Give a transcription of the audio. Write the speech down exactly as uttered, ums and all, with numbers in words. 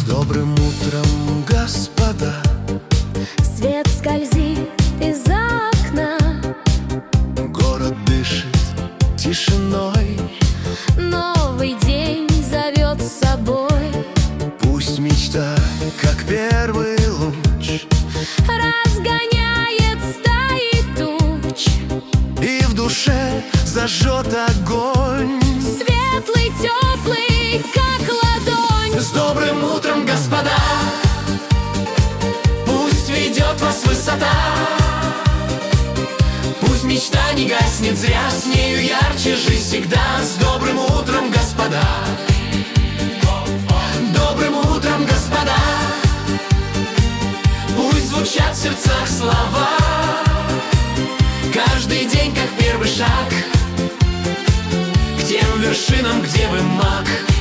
Добрым утром, господа. Свет скользит из окна, Город дышит тишиной, новый день зовет с собой. Пусть мечта, как первый луч, Разгоняет стаи туч, и в душе зажжет огонь. светлый, теплый, как ладонь. С добрым утром, господа! Пусть ведет вас высота, пусть мечта не гаснет зря, с нею ярче жизнь всегда. С добрым утром, господа! Добрым утром, господа! Пусть звучат в сердцах слова, каждый день как первый шаг к тем вершинам, где вы маг.